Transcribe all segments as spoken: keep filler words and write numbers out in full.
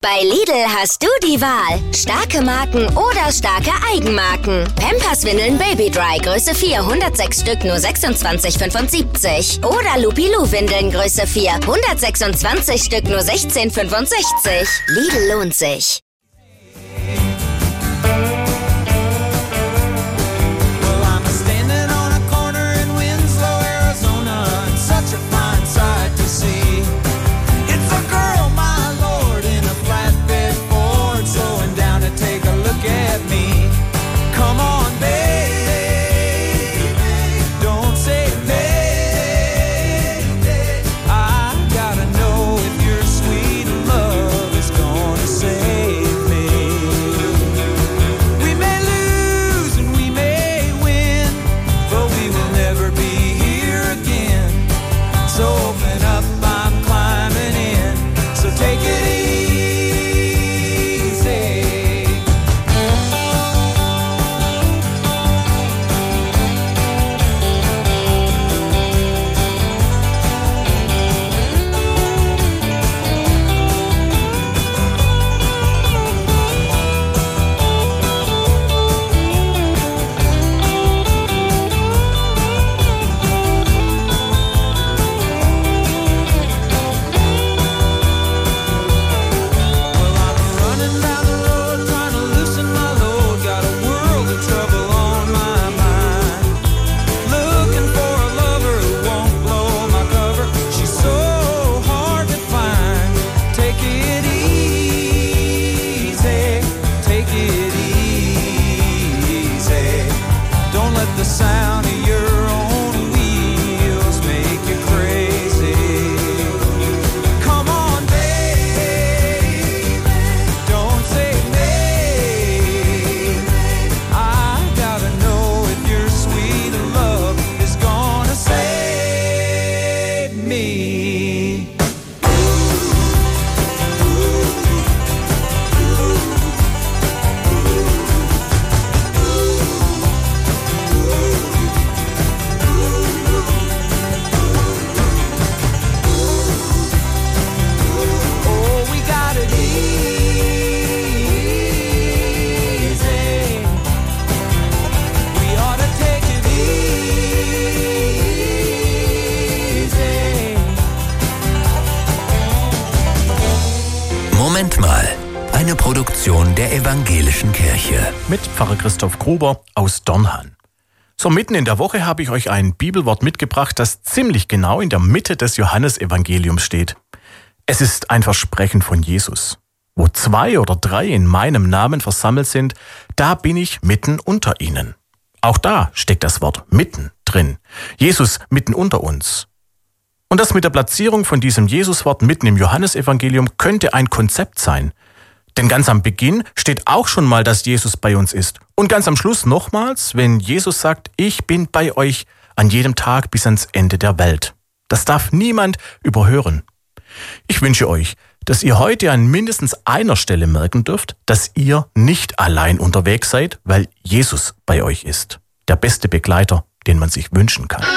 Bei Lidl hast du die Wahl. Starke Marken oder starke Eigenmarken. Pampers-Windeln Baby Dry Größe vier, hundertsechs Stück, nur sechsundzwanzig fünfundsiebzig. Oder Lupilu-Windeln Größe vier, hundertsechsundzwanzig Stück, nur sechzehn fünfundsechzig. Lidl lohnt sich. Moment mal, eine Produktion der Evangelischen Kirche. Mit Pfarrer Christoph Gruber aus Dornhan. So mitten in der Woche habe ich euch ein Bibelwort mitgebracht, das ziemlich genau in der Mitte des Johannesevangeliums steht. Es ist ein Versprechen von Jesus. Wo zwei oder drei in meinem Namen versammelt sind, da bin ich mitten unter ihnen. Auch da steckt das Wort mitten drin. Jesus mitten unter uns. Und das mit der Platzierung von diesem Jesuswort mitten im Johannesevangelium könnte ein Konzept sein. Denn ganz am Beginn steht auch schon mal, dass Jesus bei uns ist. Und ganz am Schluss nochmals, wenn Jesus sagt, ich bin bei euch an jedem Tag bis ans Ende der Welt. Das darf niemand überhören. Ich wünsche euch, dass ihr heute an mindestens einer Stelle merken dürft, dass ihr nicht allein unterwegs seid, weil Jesus bei euch ist. Der beste Begleiter, den man sich wünschen kann.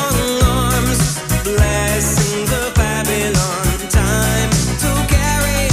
Blessing the Babylon time to carry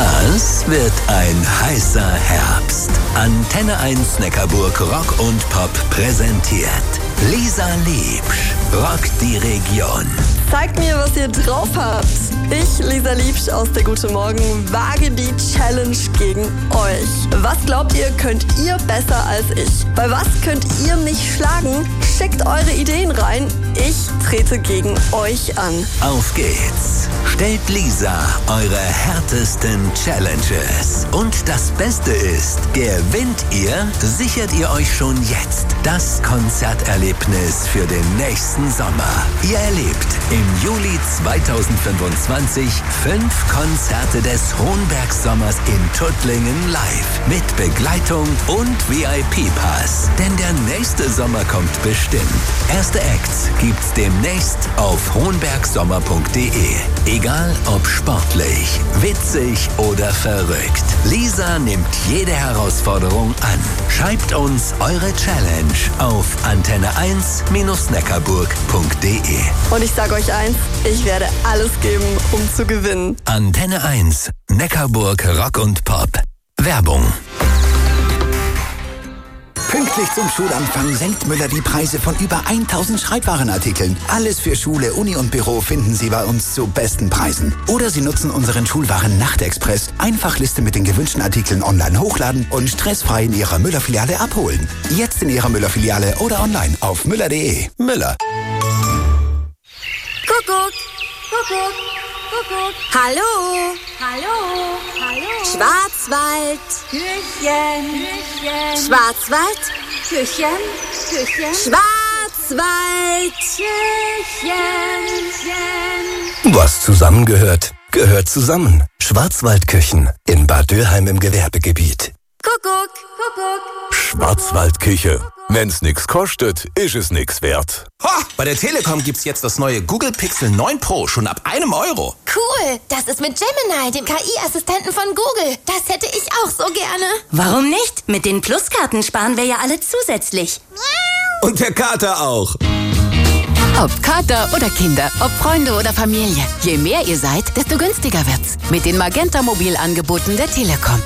Das wird ein heißer Herbst. Antenne eins Neckarburg Rock und Pop präsentiert Lisa Liebsch rockt die Region. Zeigt mir, was ihr drauf habt. Ich, Lisa Liebsch aus der Guten Morgen, wage die Challenge gegen euch. Was glaubt ihr, könnt ihr besser als ich? Bei was könnt ihr mich schlagen? Schickt eure Ideen rein. Ich trete gegen euch an. Auf geht's. Stellt Lisa eure härtesten Challenges. Und das Beste ist, gewinnt ihr, sichert ihr euch schon jetzt das Konzerterlebnis für den nächsten Sommer. Ihr erlebt im Juli zweitausendfünfundzwanzig fünf Konzerte des Hohenbergsommers in Tuttlingen live mit Begleitung und V I P-Pass. Denn der nächste Sommer kommt bestimmt. Erste Acts gibt's demnächst auf hohenbergsommer punkt de. Egal ob sportlich, witzig oder verrückt. Lisa nimmt jede Herausforderung an. Schreibt uns eure Challenge auf antenne eins neckarburg punkt de. Und ich sage euch eins, ich werde alles geben, um zu gewinnen. Antenne eins, Neckarburg Rock und Pop. Werbung. Pünktlich zum Schulanfang senkt Müller die Preise von über tausend Schreibwarenartikeln. Alles für Schule, Uni und Büro finden Sie bei uns zu besten Preisen. Oder Sie nutzen unseren Schulwaren Nachtexpress. Einfach Liste mit den gewünschten Artikeln online hochladen und stressfrei in Ihrer Müller-Filiale abholen. Jetzt in Ihrer Müller-Filiale oder online auf müller punkt de. Müller. Kuckuck, Kuckuck, Kuckuck. Hallo, hallo, hallo. Schwarzwald. Küchen, Küchen. Schwarzwald. Küchen, Küchen. Schwarzwald. Küchen, Küchen. Was zusammengehört, gehört zusammen. Schwarzwaldküchen in Bad Dürheim im Gewerbegebiet. Kuckuck, Kuckuck. Schwarzwaldküche. Wenn's nix kostet, ist es nix wert. Ha! Bei der Telekom gibt's jetzt das neue Google Pixel neun Pro schon ab einem Euro. Cool, das ist mit Gemini, dem K I-Assistenten von Google. Das hätte ich auch so gerne. Warum nicht? Mit den Pluskarten sparen wir ja alle zusätzlich. Und der Kater auch. Ob Kater oder Kinder, ob Freunde oder Familie. Je mehr ihr seid, desto günstiger wird's. Mit den Magenta-Mobilangeboten der Telekom.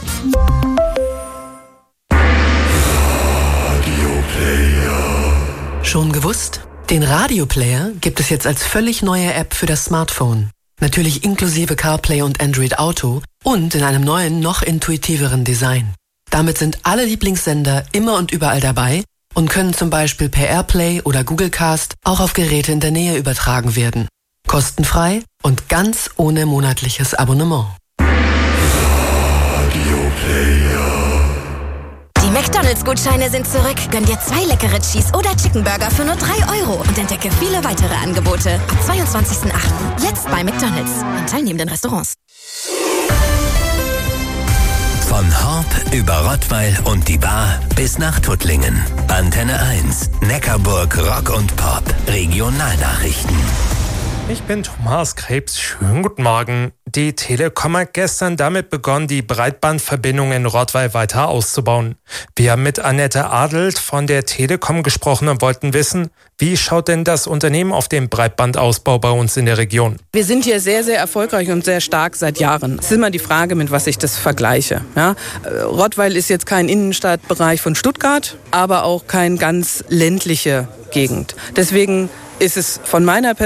Schon gewusst? Den Radioplayer gibt es jetzt als völlig neue App für das Smartphone. Natürlich inklusive CarPlay und Android Auto und in einem neuen, noch intuitiveren Design. Damit sind alle Lieblingssender immer und überall dabei und können zum Beispiel per AirPlay oder Google Cast auch auf Geräte in der Nähe übertragen werden. Kostenfrei und ganz ohne monatliches Abonnement. Die McDonalds-Gutscheine sind zurück. Gönn dir zwei leckere Cheese- oder Chickenburger für nur drei Euro und entdecke viele weitere Angebote. Ab zweiundzwanzigsten achten Jetzt bei McDonalds in teilnehmenden Restaurants. Von Horb über Rottweil und die Bar bis nach Tuttlingen. Antenne eins, Neckarburg Rock und Pop. Regionalnachrichten. Ich bin Thomas Krebs. Schönen guten Morgen. Die Telekom hat gestern damit begonnen, die Breitbandverbindung in Rottweil weiter auszubauen. Wir haben mit Annette Adelt von der Telekom gesprochen und wollten wissen, wie schaut denn das Unternehmen auf den Breitbandausbau bei uns in der Region? Wir sind hier sehr, sehr erfolgreich und sehr stark seit Jahren. Es ist immer die Frage, mit was ich das vergleiche. Ja? Rottweil ist jetzt kein Innenstadtbereich von Stuttgart, aber auch kein ganz ländliche Gegend. Deswegen ist es von meiner Perspektive